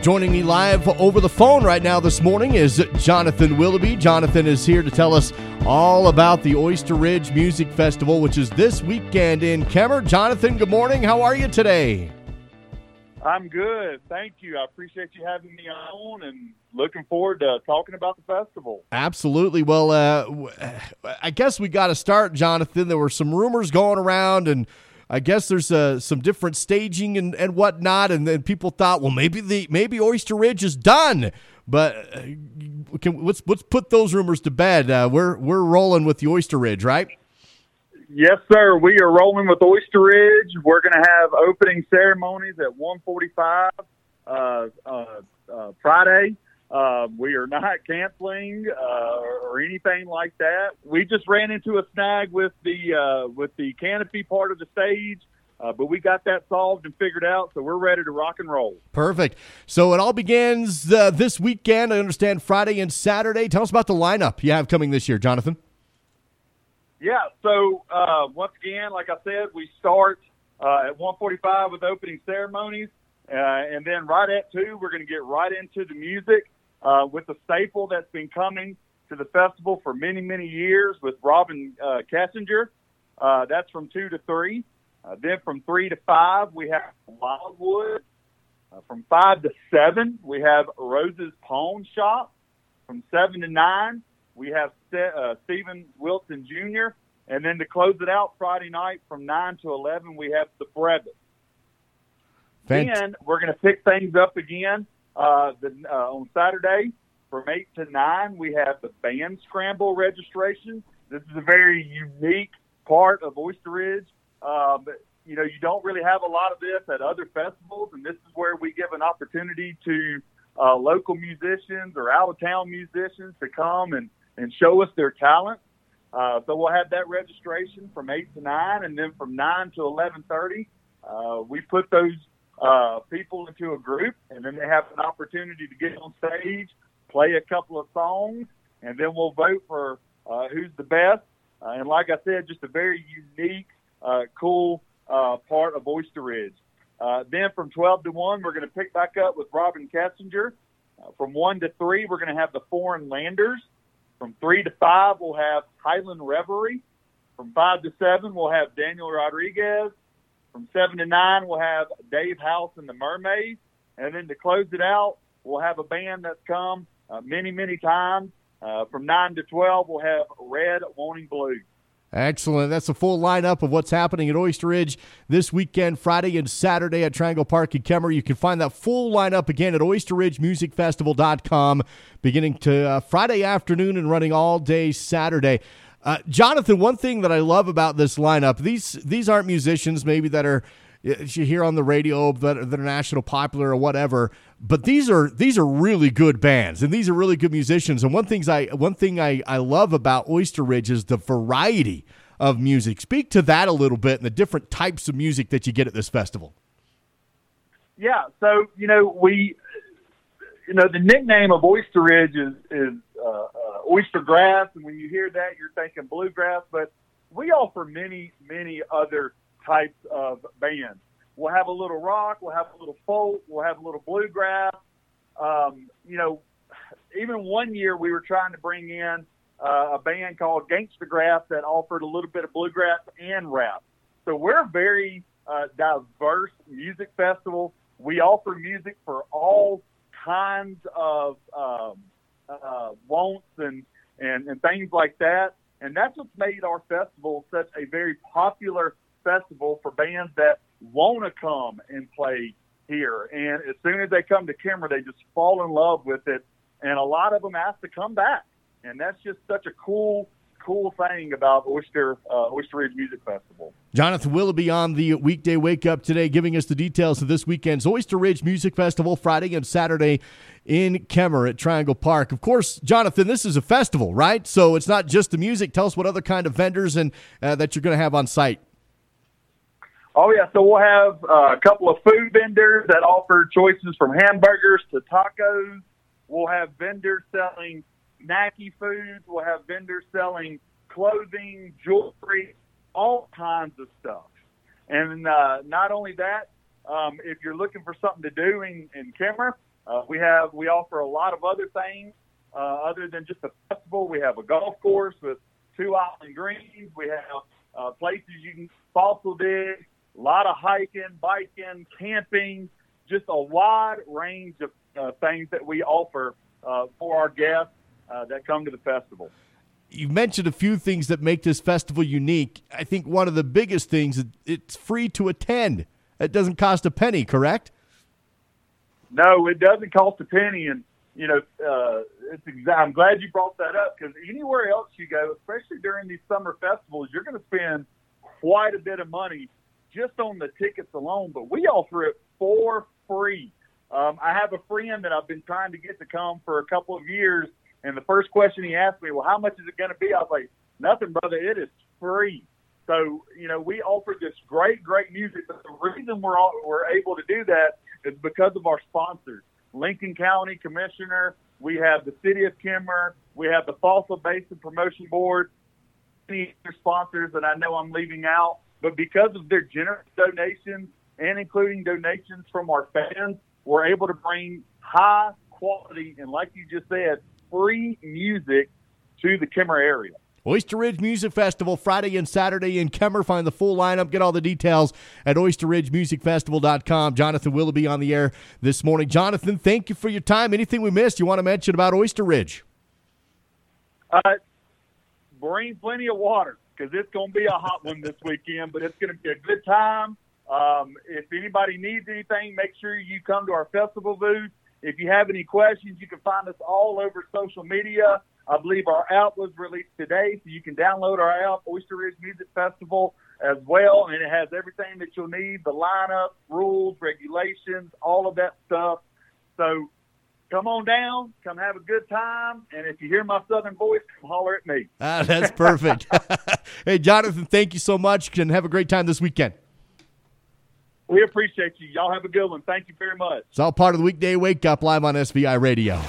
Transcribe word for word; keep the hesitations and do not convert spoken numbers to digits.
Joining me live over the phone right now this morning is Jonathan Willoughby. Jonathan is here to tell us all about the Oyster Ridge Music Festival, which is this weekend in Kemmer. Jonathan, good morning. How are you today? I'm good. Thank you. I appreciate you having me on and looking forward to talking about the festival. Absolutely. Well, uh, I guess we got to start, Jonathan. There were some rumors going around, and I guess there's uh, some different staging and, and whatnot, and then people thought, well, maybe the maybe Oyster Ridge is done. But uh, can, let's let's put those rumors to bed. Uh, we're we're rolling with the Oyster Ridge, right? Yes, sir. We are rolling with Oyster Ridge. We're going to have opening ceremonies at one forty-five uh, uh, uh, Friday. Uh, we are not canceling uh, or anything like that. We just ran into a snag with the uh, with the canopy part of the stage, uh, but we got that solved and figured out, so we're ready to rock and roll. Perfect. So it all begins uh, this weekend. I understand Friday and Saturday. Tell us about the lineup you have coming this year, Jonathan. Yeah, so uh, once again, like I said, we start uh, at one forty-five with opening ceremonies, uh, and then right at two, we're going to get right into the music uh, with the staple that's been coming to the festival for many, many years with Robin uh, Kessinger. Uh, that's from two to three. Uh, then from three to five, we have Wildwood. Uh, from five to seven, we have Rose's Pawn Shop. From seven to nine, we have uh, Stephen Wilson Junior And then to close it out Friday night from nine to eleven, we have the Brevis. Fant- Then we're going to pick things up again uh, the, uh, on Saturday from eight to nine. We have the band scramble registration. This is a very unique part of Oyster Ridge. Uh, but, you know, you don't really have a lot of this at other festivals, and this is where we give an opportunity to uh, local musicians or out-of-town musicians to come and and show us their talent. Uh, so we'll have that registration from eight to nine, and then from nine to eleven thirty, uh, we put those uh, people into a group, and then they have an opportunity to get on stage, play a couple of songs, and then we'll vote for uh, who's the best. Uh, and like I said, just a very unique, uh, cool uh, part of Oyster Ridge. Uh, then from twelve to one, we're going to pick back up with Robin Kessinger. Uh, from one to three, we're going to have the Foreign Landers. From three to five, we'll have Highland Reverie. From five to seven, we'll have Daniel Rodriguez. From seven to nine, we'll have Dave House and the Mermaids. And then to close it out, we'll have a band that's come uh, many, many times. Uh, from nine to twelve, we'll have Red Wanting Blue. Excellent. That's a full lineup of what's happening at Oyster Ridge this weekend, Friday and Saturday at Triangle Park in Kemmer. You can find that full lineup again at oyster ridge music festival dot com, beginning to uh, Friday afternoon and running all day Saturday. Uh, Jonathan, one thing that I love about this lineup, these these aren't musicians maybe that are you hear on the radio that are, that are national popular or whatever, but these are these are really good bands and these are really good musicians. And one things I one thing I, I love about Oyster Ridge is the variety of music. Speak to that a little bit and the different types of music that you get at this festival. Yeah, so you know we, you know the nickname of Oyster Ridge is is uh, uh, oyster grass, and when you hear that, you're thinking bluegrass. But we offer many many other types of bands. We'll have a little rock, we'll have a little folk, we'll have a little bluegrass. Um, you know, even one year we were trying to bring in uh, a band called Gangsta Grass that offered a little bit of bluegrass and rap. So we're a very uh, diverse music festival. We offer music for all kinds of um, uh, wants and, and, and things like that. And that's what's made our festival such a very popular festival for bands that want to come and play here. And as soon as they come to Kemmer, they just fall in love with it. And a lot of them ask to come back. And that's just such a cool, cool thing about Oyster uh, Oyster Ridge Music Festival. Jonathan Willoughby on the weekday wake up today, giving us the details of this weekend's Oyster Ridge Music Festival, Friday and Saturday in Kemmer at Triangle Park. Of course, Jonathan, this is a festival, right? So it's not just the music. Tell us what other kind of vendors and uh, that you're going to have on site. Oh, yeah. So we'll have uh, a couple of food vendors that offer choices from hamburgers to tacos. We'll have vendors selling snacky foods. We'll have vendors selling clothing, jewelry, all kinds of stuff. And uh, not only that, um, if you're looking for something to do in, in Kemmer, Uh, we have we offer a lot of other things uh, other than just a festival. We have a golf course with two island greens. We have uh, places you can fossil dig, a lot of hiking, biking, camping, just a wide range of uh, things that we offer uh, for our guests uh, that come to the festival. You mentioned a few things that make this festival unique. I think one of the biggest things is it's free to attend. It doesn't cost a penny, correct? No, it doesn't cost a penny. And, you know, uh, it's exa- I'm glad you brought that up, because anywhere else you go, especially during these summer festivals, you're going to spend quite a bit of money just on the tickets alone. But we offer it for free. Um, I have a friend that I've been trying to get to come for a couple of years, and the first question he asked me, well, how much is it going to be? I was like, nothing, brother. It is free. So, you know, we offer this great, great music. But the reason we're all, we're able to do that is because of our sponsors. Lincoln County Commissioner, we have the City of Kemmer, we have the Fossil Basin Promotion Board, many other sponsors that I know I'm leaving out. But because of their generous donations and including donations from our fans, we're able to bring high quality and, like you just said, free music to the Kemmer area. Oyster Ridge Music Festival, Friday and Saturday in Kemmer. Find the full lineup. Get all the details at oyster ridge music festival dot com. Jonathan Willoughby on the air this morning. Jonathan, thank you for your time. Anything we missed you want to mention about Oyster Ridge? Uh, bring plenty of water, because it's going to be a hot one this weekend, but it's going to be a good time. Um, if anybody needs anything, make sure you come to our festival booth. If you have any questions, you can find us all over social media. I believe our app was released today, so you can download our app, Oyster Ridge Music Festival, as well, and it has everything that you'll need, the lineup, rules, regulations, all of that stuff. So come on down, come have a good time, and if you hear my southern voice, come holler at me. Ah, that's perfect. Hey, Jonathan, thank you so much, and have a great time this weekend. We appreciate you. Y'all have a good one. Thank you very much. It's all part of the Weekday Wake Up live on S V I Radio.